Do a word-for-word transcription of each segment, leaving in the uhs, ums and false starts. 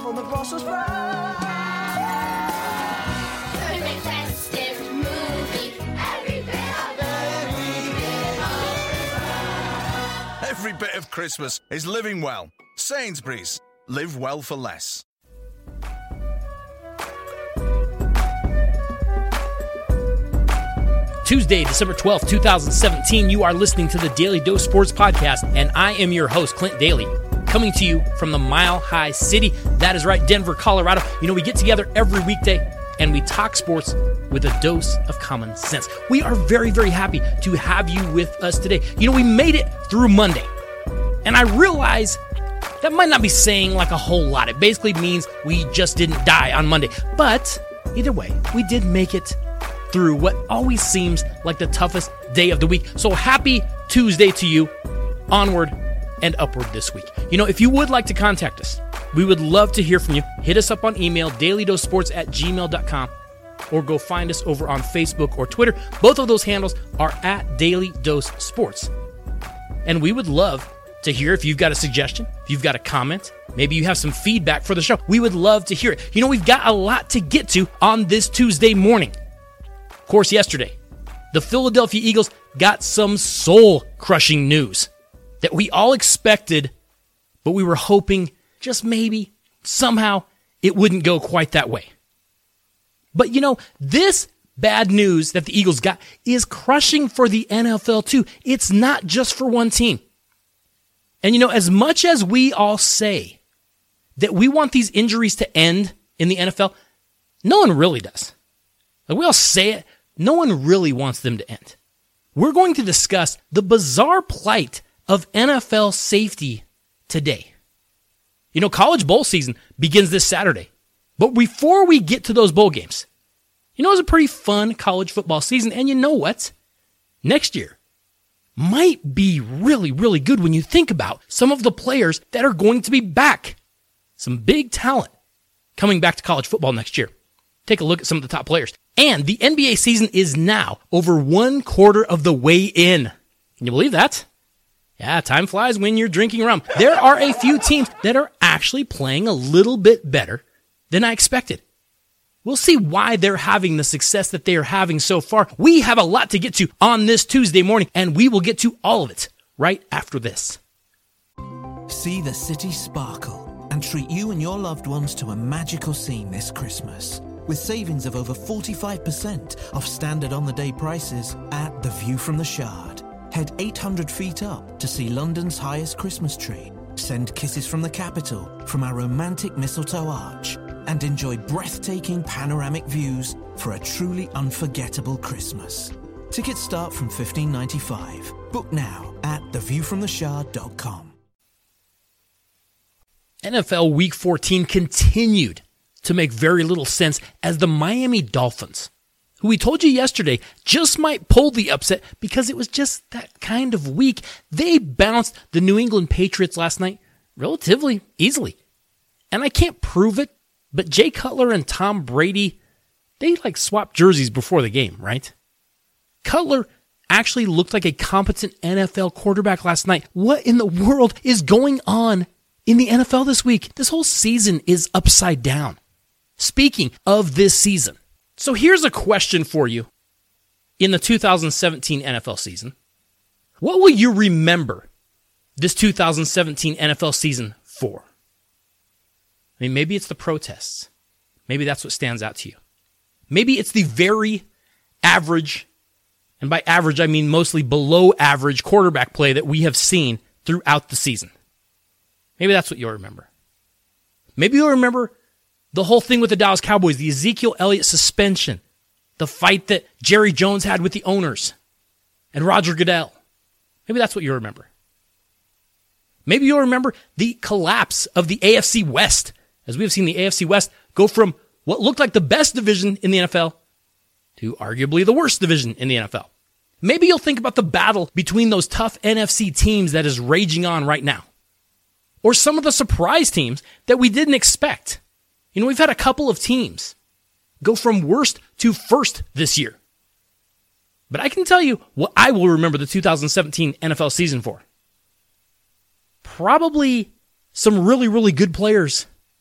from the Brussels sprouts. Perfect festive movie. Every bit of every bit of Every bit of Christmas is living well. Sainsbury's. Live well for less. Tuesday, December twelfth, twenty seventeen, you are listening to the Daily Dose Sports Podcast, and I am your host, Clint Daly, coming to you from the Mile High City. That is right, Denver, Colorado. You know, we get together every weekday, and we talk sports with a dose of common sense. We are very, very happy to have you with us today. You know, we made it through Monday, and I realize that might not be saying like a whole lot. It basically means we just didn't die on Monday. But either way, we did make it through what always seems like the toughest day of the week. So happy Tuesday to you. Onward and upward this week. You know, if you would like to contact us, we would love to hear from you. Hit us up on email, dailydosesports at gmail dot com, or go find us over on Facebook or Twitter. Both of those handles are at Daily Dose Sports. And we would love to hear if you've got a suggestion, if you've got a comment, maybe you have some feedback for the show. We would love to hear it. You know, we've got a lot to get to on this Tuesday morning. Of course, yesterday, the Philadelphia Eagles got some soul-crushing news that we all expected, but we were hoping just maybe, somehow, it wouldn't go quite that way. But you know, this bad news that the Eagles got is crushing for the N F L too. It's not just for one team. And you know, as much as we all say that we want these injuries to end in the N F L, no one really does. Like we all say it, no one really wants them to end. We're going to discuss the bizarre plight of N F L safety today. You know, college bowl season begins this Saturday. But before we get to those bowl games, you know, it was a pretty fun college football season. And you know what? Next year might be really, really good when you think about some of the players that are going to be back. Some big talent coming back to college football next year. Take a look at some of the top players. And the N B A season is now over one quarter of the way in. Can you believe that? Yeah, time flies when you're drinking rum. There are a few teams that are actually playing a little bit better than I expected. We'll see why they're having the success that they are having so far. We have a lot to get to on this Tuesday morning, and we will get to all of it right after this. See the city sparkle and treat you and your loved ones to a magical scene this Christmas. With savings of over forty-five percent off standard on-the-day prices at The View from the Shard. Head eight hundred feet up to see London's highest Christmas tree. Send kisses from the capital from our romantic mistletoe arch. And enjoy breathtaking panoramic views for a truly unforgettable Christmas. Tickets start from fifteen ninety-five. Book now at the view from the shard dot com. N F L Week fourteen continued to make very little sense as the Miami Dolphins, who we told you yesterday just might pull the upset because it was just that kind of week, they bounced the New England Patriots last night relatively easily. And I can't prove it, but Jay Cutler and Tom Brady, they like swapped jerseys before the game, right? Cutler actually looked like a competent N F L quarterback last night. What in the world is going on in the N F L this week? This whole season is upside down. Speaking of this season, so here's a question for you. In the two thousand seventeen N F L season, what will you remember this two thousand seventeen N F L season for? I mean, maybe it's the protests. Maybe that's what stands out to you. Maybe it's the very average, and by average I mean mostly below average quarterback play that we have seen throughout the season. Maybe that's what you'll remember. Maybe you'll remember the whole thing with the Dallas Cowboys, the Ezekiel Elliott suspension, the fight that Jerry Jones had with the owners, and Roger Goodell. Maybe that's what you'll remember. Maybe you'll remember the collapse of the A F C West, as we have seen the A F C West go from what looked like the best division in the N F L to arguably the worst division in the N F L. Maybe you'll think about the battle between those tough N F C teams that is raging on right now. Or some of the surprise teams that we didn't expect. You know, we've had a couple of teams go from worst to first this year. But I can tell you what I will remember the two thousand seventeen N F L season for. Probably some really, really good players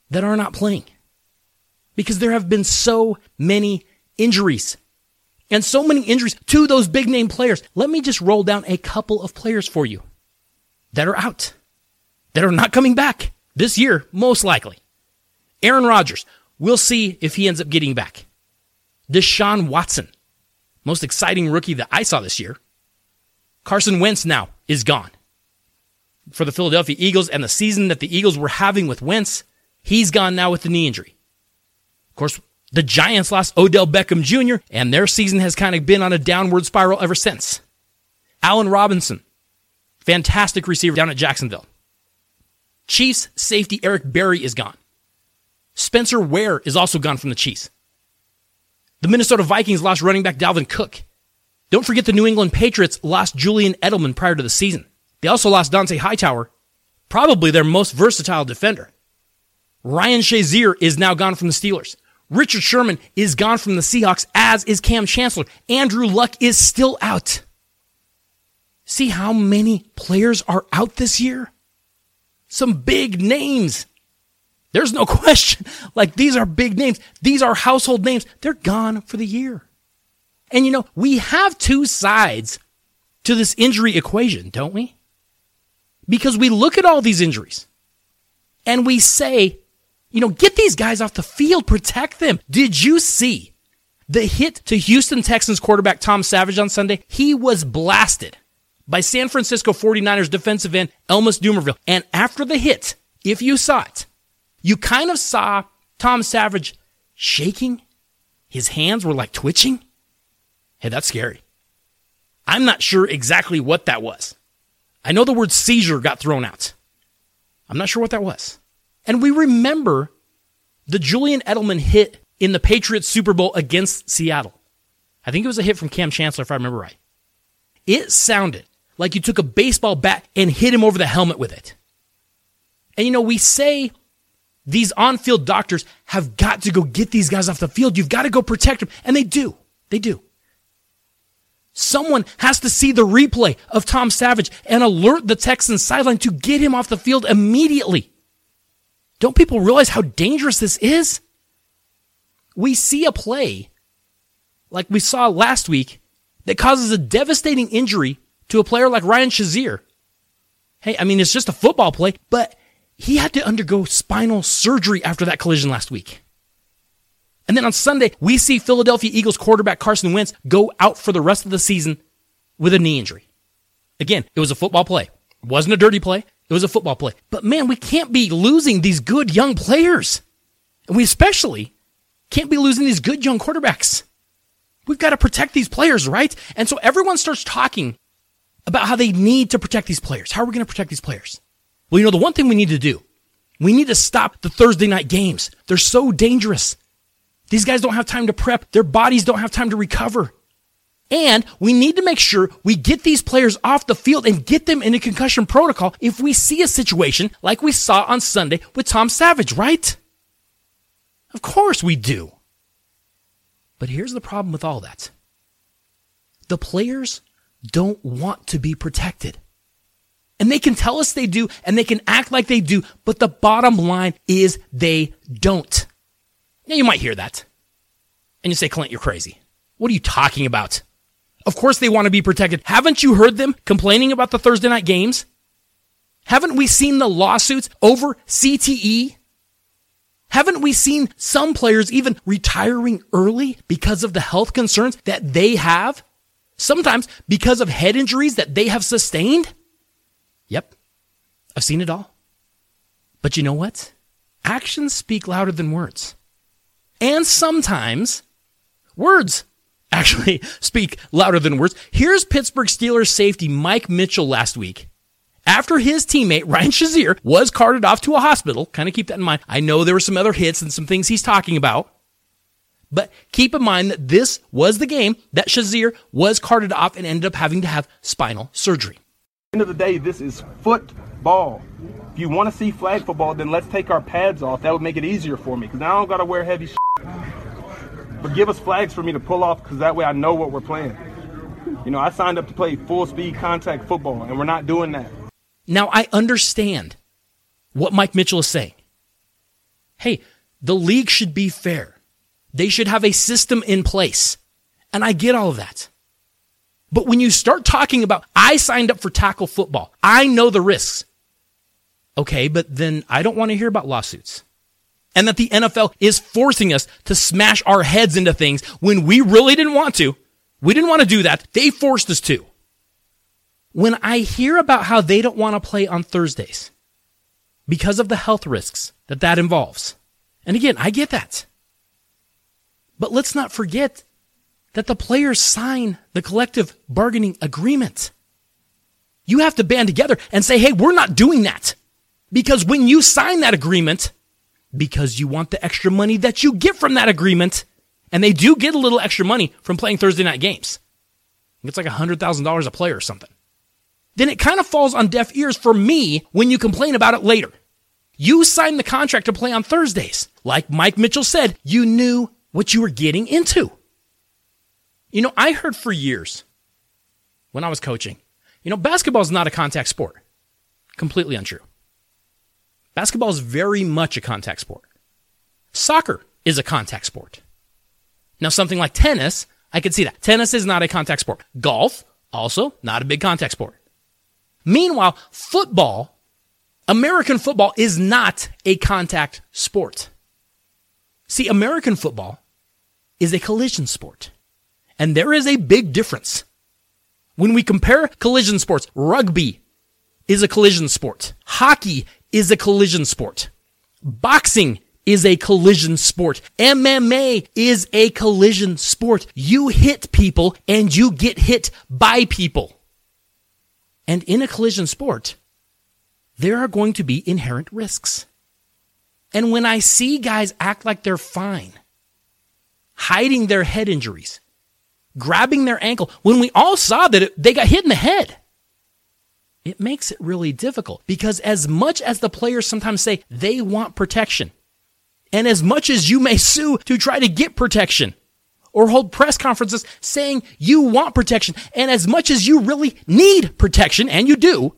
that are not playing because there have been so many injuries and so many injuries to those big name players. Let me just roll down a couple of players for you that are out, that are not coming back this year, most likely. Aaron Rodgers, we'll see if he ends up getting back. Deshaun Watson, most exciting rookie that I saw this year. Carson Wentz now is gone. For the Philadelphia Eagles and the season that the Eagles were having with Wentz, he's gone now with the knee injury. Of course, the Giants lost Odell Beckham Junior, and their season has kind of been on a downward spiral ever since. Allen Robinson, fantastic receiver down at Jacksonville. Chiefs safety Eric Berry is gone. Spencer Ware is also gone from the Chiefs. The Minnesota Vikings lost running back Dalvin Cook. Don't forget the New England Patriots lost Julian Edelman prior to the season. They also lost Dante Hightower, probably their most versatile defender. Ryan Shazier is now gone from the Steelers. Richard Sherman is gone from the Seahawks, as is Cam Chancellor. Andrew Luck is still out. See how many players are out this year? Some big names. There's no question. Like, these are big names. These are household names. They're gone for the year. And you know, we have two sides to this injury equation, don't we? Because we look at all these injuries and we say, you know, get these guys off the field, protect them. Did you see the hit to Houston Texans quarterback Tom Savage on Sunday? He was blasted by San Francisco forty-niners defensive end Elmas Dumervil. And after the hit, if you saw it, you kind of saw Tom Savage shaking. His hands were like twitching. Hey, that's scary. I'm not sure exactly what that was. I know the word seizure got thrown out. I'm not sure what that was. And we remember the Julian Edelman hit in the Patriots Super Bowl against Seattle. I think it was a hit from Cam Chancellor, if I remember right. It sounded like you took a baseball bat and hit him over the helmet with it. And you know, we say these on-field doctors have got to go get these guys off the field. You've got to go protect them. And they do. They do. Someone has to see the replay of Tom Savage and alert the Texans sideline to get him off the field immediately. Don't people realize how dangerous this is? We see a play like we saw last week that causes a devastating injury to a player like Ryan Shazier. Hey, I mean, it's just a football play, but he had to undergo spinal surgery after that collision last week. And then on Sunday, we see Philadelphia Eagles quarterback Carson Wentz go out for the rest of the season with a knee injury. Again, it was a football play. It wasn't a dirty play. It was a football play. But man, we can't be losing these good young players. And we especially can't be losing these good young quarterbacks. We've got to protect these players, right? And so everyone starts talking about how they need to protect these players. How are we going to protect these players? Well, you know, the one thing we need to do, we need to stop the Thursday night games. They're so dangerous. These guys don't have time to prep. Their bodies don't have time to recover. And we need to make sure we get these players off the field and get them in a concussion protocol if we see a situation like we saw on Sunday with Tom Savage, right? Of course we do. But here's the problem with all that. The players don't want to be protected. And they can tell us they do, and they can act like they do, but the bottom line is they don't. Now, you might hear that. And you say, Clint, you're crazy. What are you talking about? Of course they want to be protected. Haven't you heard them complaining about the Thursday night games? Haven't we seen the lawsuits over C T E? Haven't we seen some players even retiring early because of the health concerns that they have? Sometimes because of head injuries that they have sustained? Yep, I've seen it all. But you know what? Actions speak louder than words. And sometimes words actually speak louder than words. Here's Pittsburgh Steelers safety Mike Mitchell last week. After his teammate Ryan Shazier was carted off to a hospital, kind of keep that in mind. I know there were some other hits and some things he's talking about. But keep in mind that this was the game that Shazier was carted off and ended up having to have spinal surgery. At the end of the day, this is football. If you want to see flag football, then let's take our pads off. That would make it easier for me, because now I don't got to wear heavy shit. But give us flags for me to pull off, because that way I know what we're playing. You know, I signed up to play full-speed contact football, and we're not doing that. Now, I understand what Mike Mitchell is saying. Hey, the league should be fair. They should have a system in place. And I get all of that. But when you start talking about, I signed up for tackle football, I know the risks. Okay, but then I don't want to hear about lawsuits. And that the N F L is forcing us to smash our heads into things when we really didn't want to. We didn't want to do that. They forced us to. When I hear about how they don't want to play on Thursdays because of the health risks that that involves, and again, I get that. But let's not forget that the players sign the collective bargaining agreement. You have to band together and say, hey, we're not doing that. Because when you sign that agreement, because you want the extra money that you get from that agreement, and they do get a little extra money from playing Thursday night games. It's like one hundred thousand dollars a player or something. Then it kind of falls on deaf ears for me when you complain about it later. You signed the contract to play on Thursdays. Like Mike Mitchell said, you knew what you were getting into. You know, I heard for years when I was coaching, you know, basketball is not a contact sport. Completely untrue. Basketball is very much a contact sport. Soccer is a contact sport. Now, something like tennis, I could see that. Tennis is not a contact sport. Golf, also not a big contact sport. Meanwhile, football, American football is not a contact sport. See, American football is a collision sport. And there is a big difference. When we compare collision sports, rugby is a collision sport. Hockey is a collision sport. Boxing is a collision sport. M M A is a collision sport. You hit people and you get hit by people. And in a collision sport, there are going to be inherent risks. And when I see guys act like they're fine, hiding their head injuries, grabbing their ankle, when we all saw that it, they got hit in the head, it makes it really difficult. Because as much as the players sometimes say they want protection, and as much as you may sue to try to get protection, or hold press conferences saying you want protection, and as much as you really need protection, and you do,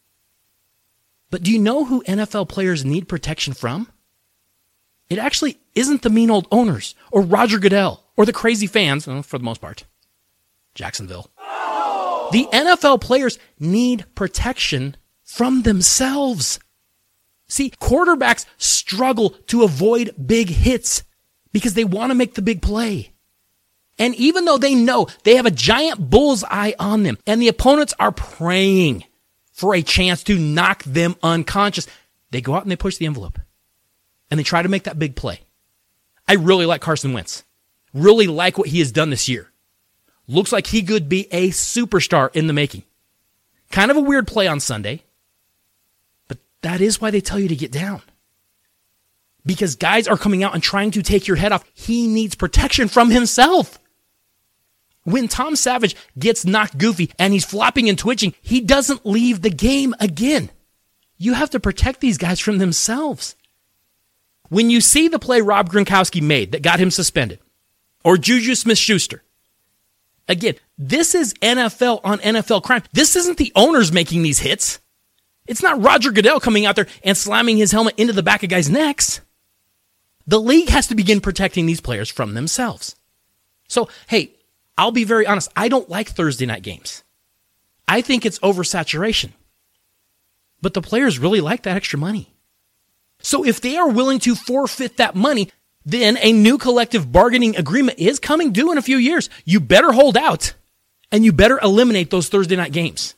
but do you know who N F L players need protection from? It actually isn't the mean old owners, or Roger Goodell, or the crazy fans, well, for the most part. Jacksonville. Oh! The N F L players need protection from themselves. See, quarterbacks struggle to avoid big hits because they want to make the big play. And even though they know they have a giant bullseye on them and the opponents are praying for a chance to knock them unconscious, they go out and they push the envelope and they try to make that big play. I really like Carson Wentz. Really like what he has done this year. Looks like he could be a superstar in the making. Kind of a weird play on Sunday, but that is why they tell you to get down. Because guys are coming out and trying to take your head off. He needs protection from himself. When Tom Savage gets knocked goofy and he's flopping and twitching, he doesn't leave the game again. You have to protect these guys from themselves. When you see the play Rob Gronkowski made that got him suspended, or Juju Smith-Schuster, again, this is N F L on N F L crime. This isn't the owners making these hits. It's not Roger Goodell coming out there and slamming his helmet into the back of guys' necks. The league has to begin protecting these players from themselves. So, hey, I'll be very honest. I don't like Thursday night games. I think it's oversaturation. But the players really like that extra money. So if they are willing to forfeit that money, then a new collective bargaining agreement is coming due in a few years. You better hold out, and you better eliminate those Thursday night games.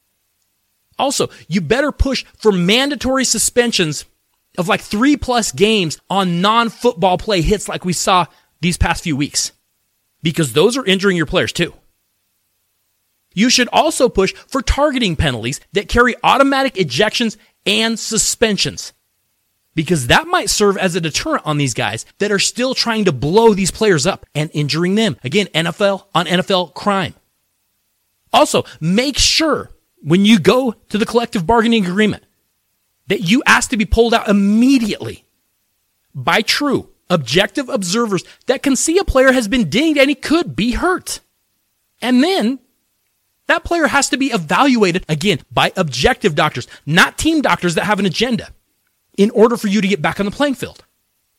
Also, you better push for mandatory suspensions of like three plus games on non-football play hits like we saw these past few weeks, because those are injuring your players too. You should also push for targeting penalties that carry automatic ejections and suspensions, because that might serve as a deterrent on these guys that are still trying to blow these players up and injuring them. Again, N F L on N F L crime. Also, make sure when you go to the collective bargaining agreement that you ask to be pulled out immediately by true, objective observers that can see a player has been dinged and he could be hurt. And then that player has to be evaluated, again, by objective doctors, not team doctors that have an agenda, in order for you to get back on the playing field.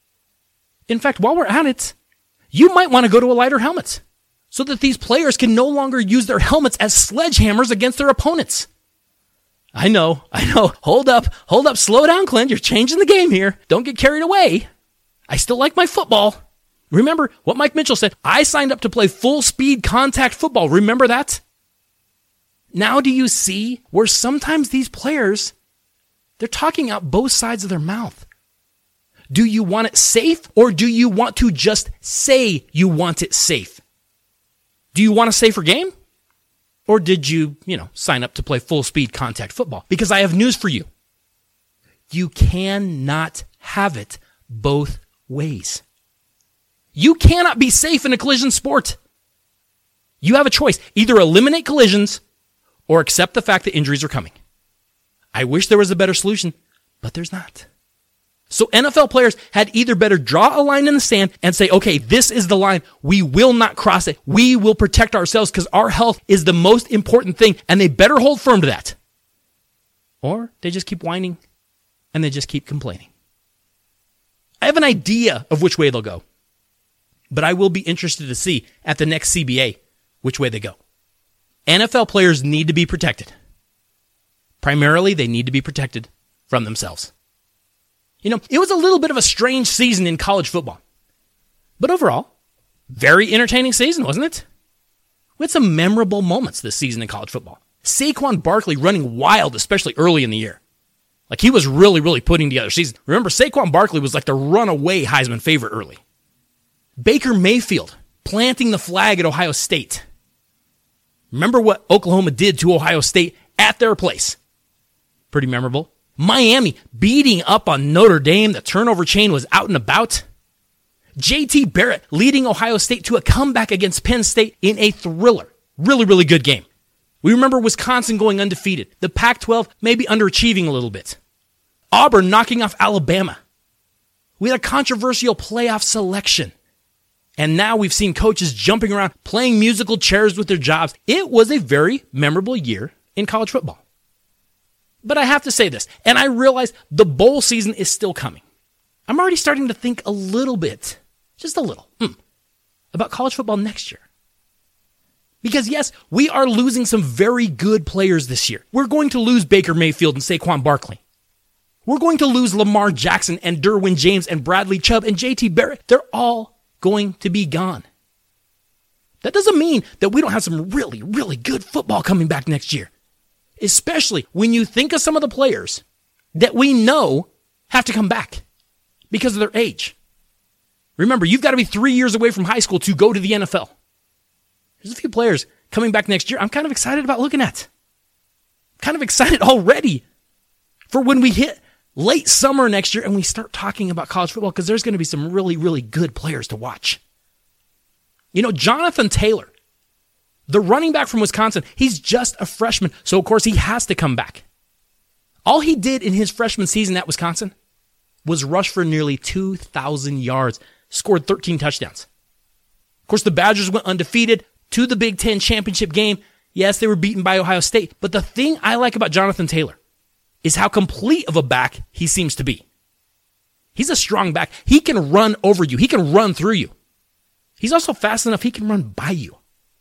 In fact, while we're at it, you might want to go to a lighter helmet so that these players can no longer use their helmets as sledgehammers against their opponents. I know, I know. Hold up, hold up, slow down, Clint. You're changing the game here. Don't get carried away. I still like my football. Remember what Mike Mitchell said? I signed up to play full speed contact football. Remember that? Now do you see where sometimes these players, they're talking out both sides of their mouth? Do you want it safe, or do you want to just say you want it safe? Do you want a safer game? Or did you, you know, sign up to play full speed contact football? Because I have news for you. You cannot have it both ways. You cannot be safe in a collision sport. You have a choice. Either eliminate collisions or accept the fact that injuries are coming. I wish there was a better solution, but there's not. So N F L players had either better draw a line in the sand and say, okay, this is the line. We will not cross it. We will protect ourselves because our health is the most important thing, and they better hold firm to that. Or they just keep whining and they just keep complaining. I have an idea of which way they'll go, but I will be interested to see at the next C B A which way they go. N F L players need to be protected. Primarily, they need to be protected from themselves. You know, it was a little bit of a strange season in college football. But overall, very entertaining season, wasn't it? We had some memorable moments this season in college football. Saquon Barkley running wild, especially early in the year. Like, he was really, really putting together season. Remember, Saquon Barkley was like the runaway Heisman favorite early. Baker Mayfield planting the flag at Ohio State. Remember what Oklahoma did to Ohio State at their place? Pretty memorable. Miami beating up on Notre Dame. The turnover chain was out and about. J T Barrett leading Ohio State to a comeback against Penn State in a thriller. Really, really good game. We remember Wisconsin going undefeated. The Pac twelve maybe underachieving a little bit. Auburn knocking off Alabama. We had a controversial playoff selection. And now we've seen coaches jumping around, playing musical chairs with their jobs. It was a very memorable year in college football. But I have to say this, and I realize the bowl season is still coming. I'm already starting to think a little bit, just a little, mm, about college football next year. Because yes, we are losing some very good players this year. We're going to lose Baker Mayfield and Saquon Barkley. We're going to lose Lamar Jackson and Derwin James and Bradley Chubb and J T Barrett. They're all going to be gone. That doesn't mean that we don't have some really, really good football coming back next year. Especially when you think of some of the players that we know have to come back because of their age. Remember, you've got to be three years away from high school to go to the N F L. There's a few players coming back next year I'm kind of excited about looking at. Kind of excited already for when we hit late summer next year and we start talking about college football, because there's going to be some really, really good players to watch. You know, Jonathan Taylor, the running back from Wisconsin, he's just a freshman, so of course he has to come back. All he did in his freshman season at Wisconsin was rush for nearly two thousand yards, scored thirteen touchdowns. Of course, the Badgers went undefeated to the Big Ten championship game. Yes, they were beaten by Ohio State, but the thing I like about Jonathan Taylor is how complete of a back he seems to be. He's a strong back. He can run over you. He can run through you. He's also fast enough he can run by you.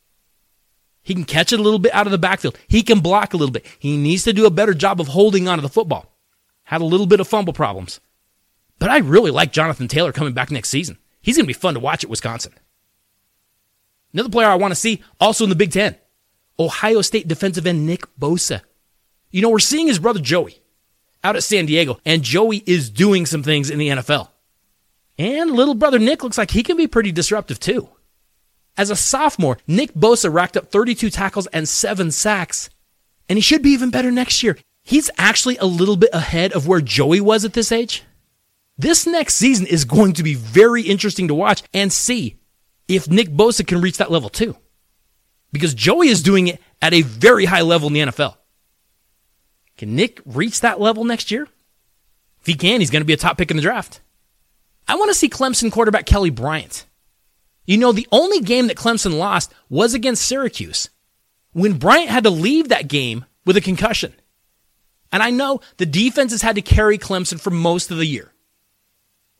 He can catch it a little bit out of the backfield. He can block a little bit. He needs to do a better job of holding onto the football. Had a little bit of fumble problems. But I really like Jonathan Taylor coming back next season. He's going to be fun to watch at Wisconsin. Another player I want to see, also in the Big Ten, Ohio State defensive end Nick Bosa. You know, we're seeing his brother Joey out at San Diego, and Joey is doing some things in the N F L. And little brother Nick looks like he can be pretty disruptive too. As a sophomore, Nick Bosa racked up thirty-two tackles and seven sacks, and he should be even better next year. He's actually a little bit ahead of where Joey was at this age. This next season is going to be very interesting to watch and see if Nick Bosa can reach that level too. Because Joey is doing it at a very high level in the N F L. Can Nick reach that level next year? If he can, he's going to be a top pick in the draft. I want to see Clemson quarterback Kelly Bryant. You know, the only game that Clemson lost was against Syracuse, when Bryant had to leave that game with a concussion. And I know the defense has had to carry Clemson for most of the year.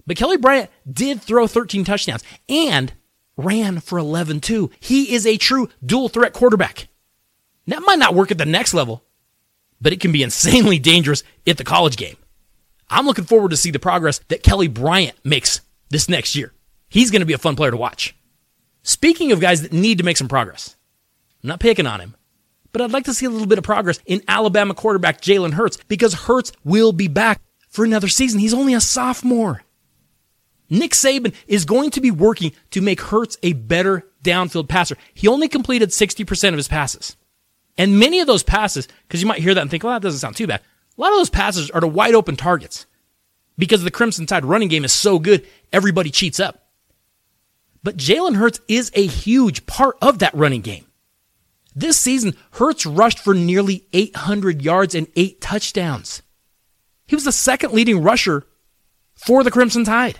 But Kelly Bryant did throw thirteen touchdowns and ran for eleven too. He is a true dual threat quarterback. That might not work at the next level, but it can be insanely dangerous at the college game. I'm looking forward to see the progress that Kelly Bryant makes this next year. He's going to be a fun player to watch. Speaking of guys that need to make some progress, I'm not picking on him, but I'd like to see a little bit of progress in Alabama quarterback Jalen Hurts because Hurts will be back for another season. He's only a sophomore. Nick Saban is going to be working to make Hurts a better downfield passer. He only completed sixty percent of his passes. And many of those passes, because you might hear that and think, well, that doesn't sound too bad. A lot of those passes are to wide open targets because the Crimson Tide running game is so good, everybody cheats up. But Jalen Hurts is a huge part of that running game. This season, Hurts rushed for nearly eight hundred yards and eight touchdowns. He was the second leading rusher for the Crimson Tide.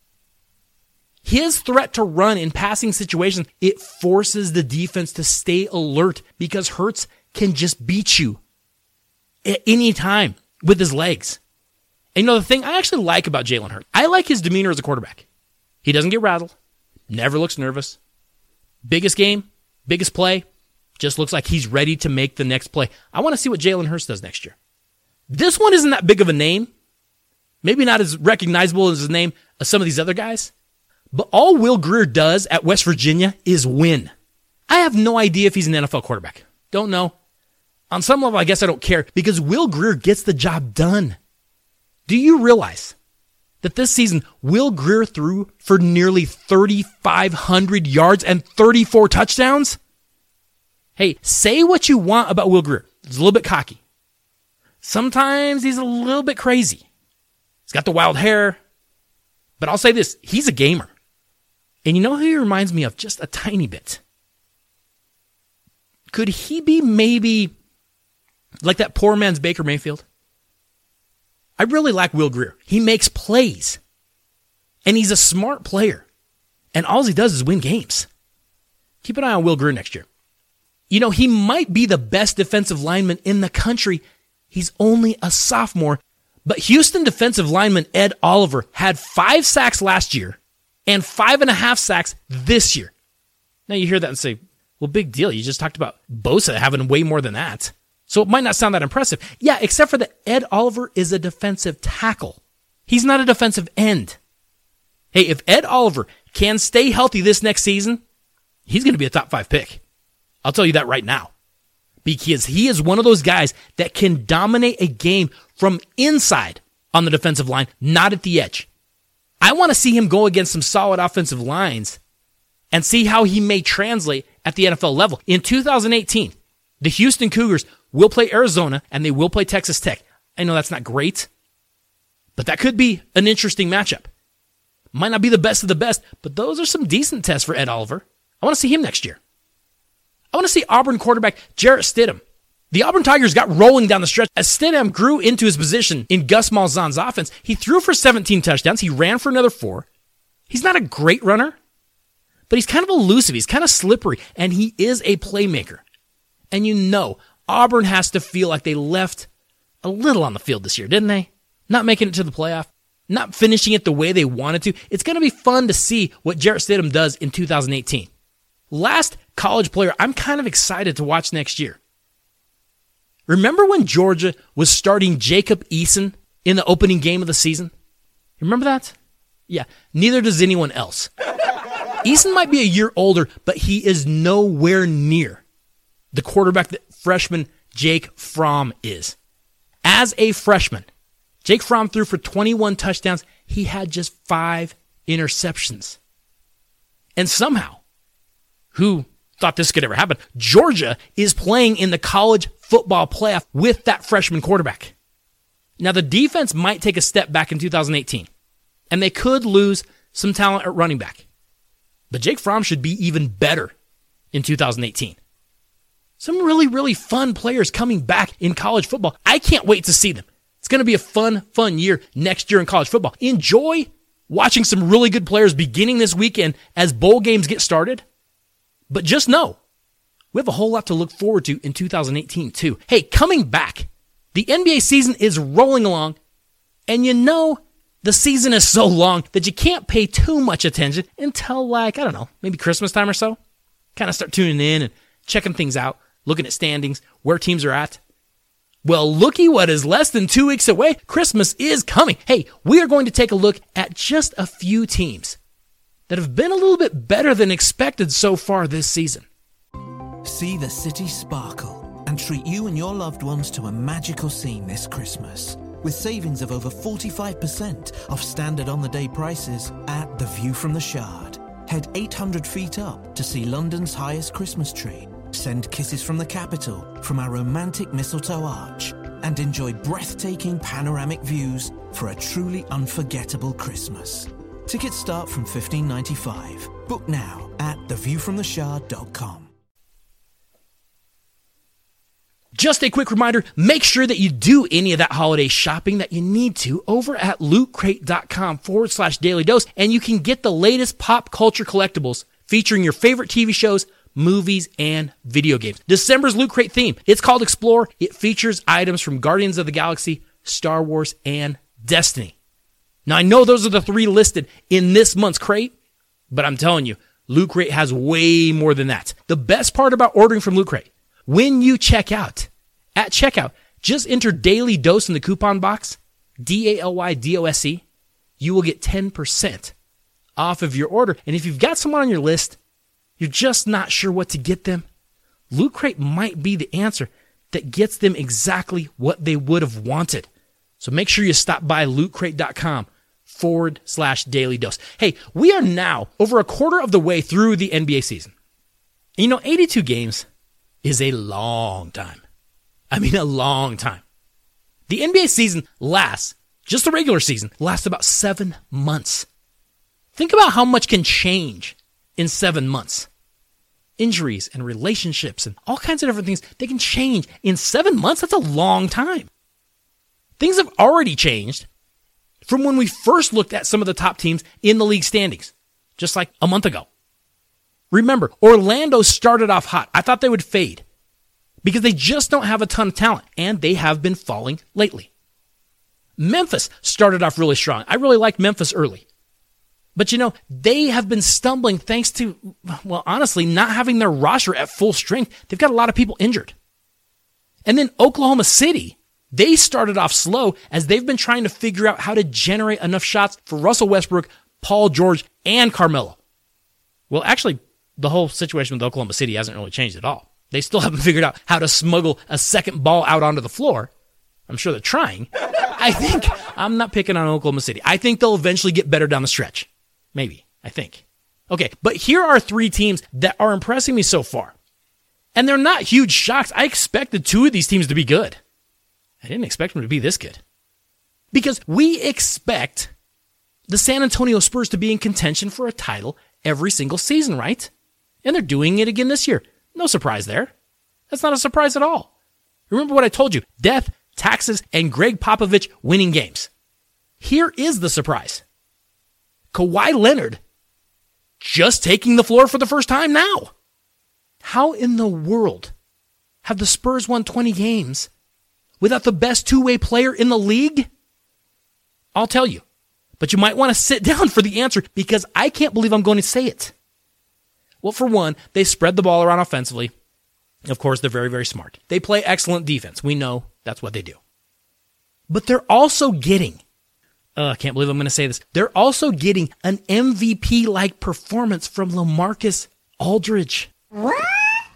His threat to run in passing situations, it forces the defense to stay alert because Hurts can just beat you at any time with his legs. And you know the thing I actually like about Jalen Hurts? I like his demeanor as a quarterback. He doesn't get rattled, never looks nervous. Biggest game, biggest play, just looks like he's ready to make the next play. I want to see what Jalen Hurts does next year. This one isn't that big of a name. Maybe not as recognizable as his name as some of these other guys. But all Will Grier does at West Virginia is win. I have no idea if he's an N F L quarterback. Don't know. On some level, I guess I don't care because Will Grier gets the job done. Do you realize that this season, Will Grier threw for nearly thirty-five hundred yards and thirty-four touchdowns? Hey, say what you want about Will Grier. He's a little bit cocky. Sometimes he's a little bit crazy. He's got the wild hair. But I'll say this, he's a gamer. And you know who he reminds me of just a tiny bit? Could he be maybe like that poor man's Baker Mayfield? I really like Will Grier. He makes plays. And he's a smart player. And all he does is win games. Keep an eye on Will Grier next year. You know, he might be the best defensive lineman in the country. He's only a sophomore. But Houston defensive lineman Ed Oliver had five sacks last year and five and a half sacks this year. Now you hear that and say, well, big deal. You just talked about Bosa having way more than that. So it might not sound that impressive. Yeah, except for that Ed Oliver is a defensive tackle. He's not a defensive end. Hey, if Ed Oliver can stay healthy this next season, he's going to be a top five pick. I'll tell you that right now. Because he is one of those guys that can dominate a game from inside on the defensive line, not at the edge. I want to see him go against some solid offensive lines and see how he may translate at the N F L level. In two thousand eighteen, the Houston Cougars will play Arizona and they will play Texas Tech. I know that's not great, but that could be an interesting matchup. Might not be the best of the best, but those are some decent tests for Ed Oliver. I want to see him next year. I want to see Auburn quarterback Jarrett Stidham. The Auburn Tigers got rolling down the stretch as Stidham grew into his position in Gus Malzahn's offense. He threw for seventeen touchdowns. He ran for another four. He's not a great runner, but he's kind of elusive. He's kind of slippery, and he is a playmaker. And you know, Auburn has to feel like they left a little on the field this year, didn't they? Not making it to the playoff, not finishing it the way they wanted to. It's going to be fun to see what Jarrett Stidham does in two thousand eighteen. Last college player I'm kind of excited to watch next year. Remember when Georgia was starting Jacob Eason in the opening game of the season? Remember that? Yeah, neither does anyone else. Eason might be a year older, but he is nowhere near the quarterback that freshman Jake Fromm is. As a freshman, Jake Fromm threw for twenty-one touchdowns. He had just five interceptions. And somehow, who thought this could ever happen? Georgia is playing in the college football playoff with that freshman quarterback. Now, the defense might take a step back in two thousand eighteen, and they could lose some talent at running back. But Jake Fromm should be even better in two thousand eighteen. Some really, really fun players coming back in college football. I can't wait to see them. It's going to be a fun, fun year next year in college football. Enjoy watching some really good players beginning this weekend as bowl games get started. But just know, we have a whole lot to look forward to in two thousand eighteen too. Hey, coming back, the N B A season is rolling along, and you know The season is so long that you can't pay too much attention until, like, I don't know, maybe Christmas time or so. Kind of start tuning in and checking things out, looking at standings, where teams are at. Well, looky what is less than two weeks away. Christmas is coming. Hey, we are going to take a look at just a few teams that have been a little bit better than expected so far this season. See the city sparkle and treat you and your loved ones to a magical scene this Christmas. With savings of over forty-five percent off standard on-the-day prices at The View from the Shard. Head eight hundred feet up to see London's highest Christmas tree. Send kisses from the capital from our romantic mistletoe arch. And enjoy breathtaking panoramic views for a truly unforgettable Christmas. Tickets start from fifteen ninety-five. Book now at the view from the shard dot com. Just a quick reminder, make sure that you do any of that holiday shopping that you need to over at lootcrate.com forward slash daily dose, and you can get the latest pop culture collectibles featuring your favorite T V shows, movies, and video games. December's Loot Crate theme, it's called Explore. It features items from Guardians of the Galaxy, Star Wars, and Destiny. Now, I know those are the three listed in this month's crate, but I'm telling you, Loot Crate has way more than that. The best part about ordering from Loot Crate, when you check out, at checkout, just enter Daily Dose in the coupon box, D A L Y D O S E, you will get ten percent off of your order. And if you've got someone on your list, you're just not sure what to get them, Loot Crate might be the answer that gets them exactly what they would have wanted. So make sure you stop by lootcrate.com forward slash daily dose. Hey, we are now over a quarter of the way through the N B A season. And you know, eighty-two games is a long time. I mean, a long time. The N B A season lasts, just the regular season, lasts about seven months. Think about how much can change in seven months. Injuries and relationships and all kinds of different things, they can change in seven months. That's a long time. Things have already changed from when we first looked at some of the top teams in the league standings, just like a month ago. Remember, Orlando started off hot. I thought they would fade because they just don't have a ton of talent, and they have been falling lately. Memphis started off really strong. I really liked Memphis early. But, you know, they have been stumbling thanks to, well, honestly, not having their roster at full strength. They've got a lot of people injured. And then Oklahoma City, they started off slow as they've been trying to figure out how to generate enough shots for Russell Westbrook, Paul George, and Carmelo. Well, actually, the whole situation with Oklahoma City hasn't really changed at all. They still haven't figured out how to smuggle a second ball out onto the floor. I'm sure they're trying. I think, I'm not picking on Oklahoma City. I think they'll eventually get better down the stretch. Maybe, I think. Okay, but here are three teams that are impressing me so far. And they're not huge shocks. I expected two of these teams to be good. I didn't expect them to be this good. Because we expect the San Antonio Spurs to be in contention for a title every single season, right? And they're doing it again this year. No surprise there. That's not a surprise at all. Remember what I told you. Death, taxes, and Greg Popovich winning games. Here is the surprise. Kawhi Leonard just taking the floor for the first time now. How in the world have the Spurs won twenty games without the best two-way player in the league? I'll tell you. But you might want to sit down for the answer because I can't believe I'm going to say it. Well, for one, they spread the ball around offensively. Of course, they're very, very smart. They play excellent defense. We know that's what they do. But they're also getting, uh, I can't believe I'm going to say this, they're also getting an M V P-like performance from LaMarcus Aldridge. What?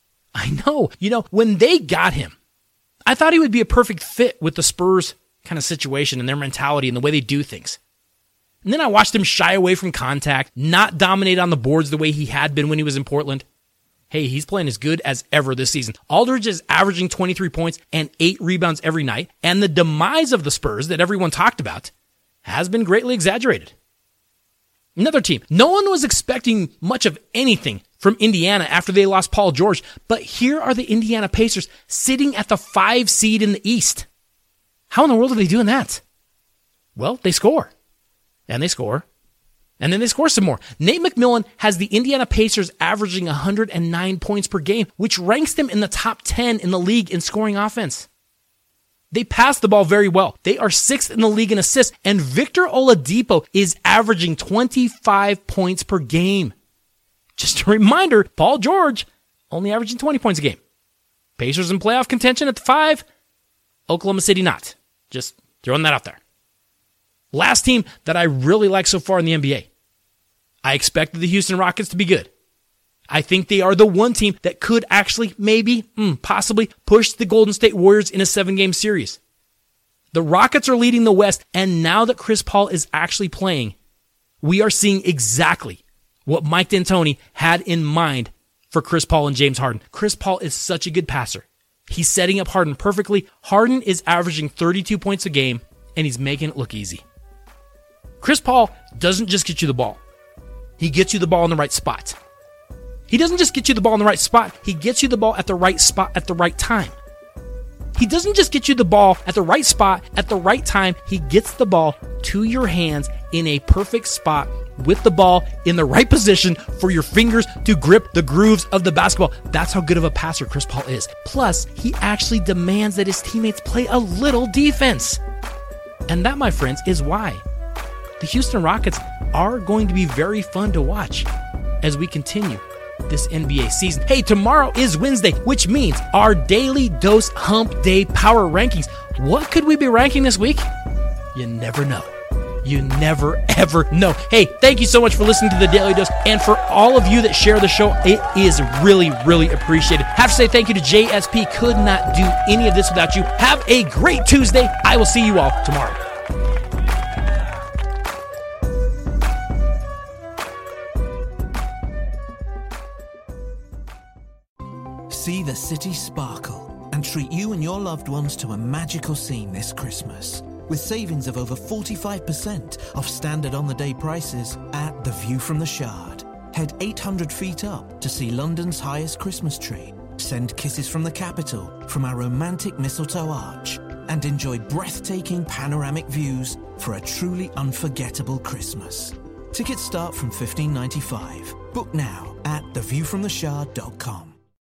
I know. You know, when they got him, I thought he would be a perfect fit with the Spurs kind of situation and their mentality and the way they do things. And then I watched him shy away from contact, not dominate on the boards the way he had been when he was in Portland. Hey, he's playing as good as ever this season. Aldridge is averaging twenty-three points and eight rebounds every night, and the demise of the Spurs that everyone talked about has been greatly exaggerated. Another team. No one was expecting much of anything from Indiana after they lost Paul George, but here are the Indiana Pacers sitting at the five seed in the East. How in the world are they doing that? Well, they score. And they score. And then they score some more. Nate McMillan has the Indiana Pacers averaging one hundred nine points per game, which ranks them in the top ten in the league in scoring offense. They pass the ball very well. They are sixth in the league in assists, and Victor Oladipo is averaging twenty-five points per game. Just a reminder, Paul George only averaging twenty points a game. Pacers in playoff contention at the five. Oklahoma City not. Just throwing that out there. Last team that I really like so far in the N B A. I expected the Houston Rockets to be good. I think they are the one team that could actually, maybe, mm, possibly, push the Golden State Warriors in a seven-game series. The Rockets are leading the West, and now that Chris Paul is actually playing, we are seeing exactly what Mike D'Antoni had in mind for Chris Paul and James Harden. Chris Paul is such a good passer. He's setting up Harden perfectly. Harden is averaging thirty-two points a game, and he's making it look easy. Chris Paul doesn't just get you the ball. He gets you the ball in the right spot. He doesn't just get you the ball in the right spot. He gets you the ball at the right spot at the right time. He doesn't just get you the ball at the right spot at the right time. He gets the ball to your hands in a perfect spot with the ball in the right position for your fingers to grip the grooves of the basketball. That's how good of a passer Chris Paul is. Plus, he actually demands that his teammates play a little defense. And that, my friends, is why the Houston Rockets are going to be very fun to watch as we continue this N B A season. Hey, tomorrow is Wednesday, which means our Daily Dose Hump Day Power Rankings. What could we be ranking this week? You never know. You never, ever know. Hey, thank you so much for listening to the Daily Dose, and for all of you that share the show, it is really, really appreciated. Have to say thank you to J S P. Could not do any of this without you. Have a great Tuesday. I will see you all tomorrow. See the city sparkle and treat you and your loved ones to a magical scene this Christmas. With savings of over forty-five percent off standard on-the-day prices at The View from the Shard. Head eight hundred feet up to see London's highest Christmas tree. Send kisses from the capital from our romantic mistletoe arch. And enjoy breathtaking panoramic views for a truly unforgettable Christmas. Tickets start from fifteen ninety-five. Book now at the view from the shard dot com.